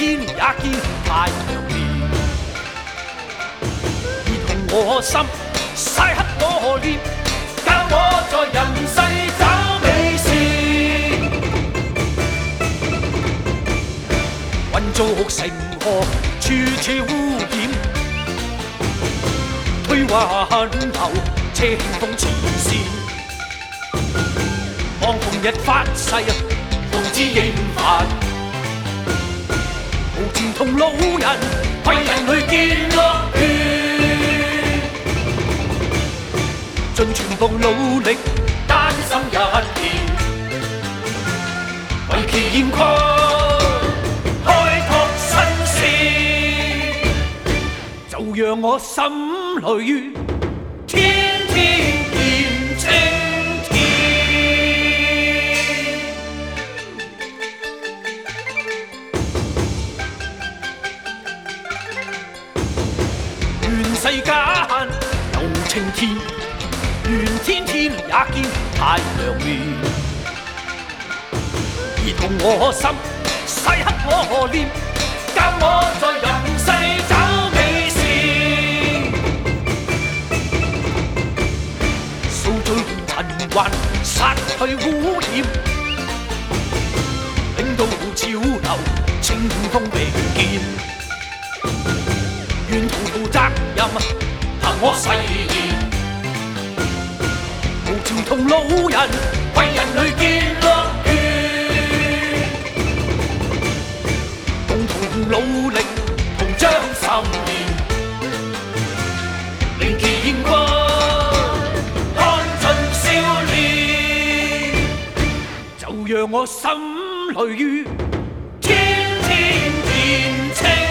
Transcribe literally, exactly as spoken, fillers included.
天也見太陽面，而同我心曬黑我臉，教我在人世找美事。混濁成河，處處污染，推還流清風前線。望紅日發誓，奉旨應發。無錢同老人為人去建樂園，盡全部努力，丹心一片，為其現況開拓新線，就讓我心裏天天見青天。願世間有青天，願天天也見太陽面，而同我心曬黑我臉，教我在人世找美事。掃盡塵寰，殺去污染，領導潮流，清風並肩。願塗塗責任，憑我誓言，無情同老人為人類建樂園，共同努力，同將心念，令其現光看盡少年，就讓我心裏天天見青。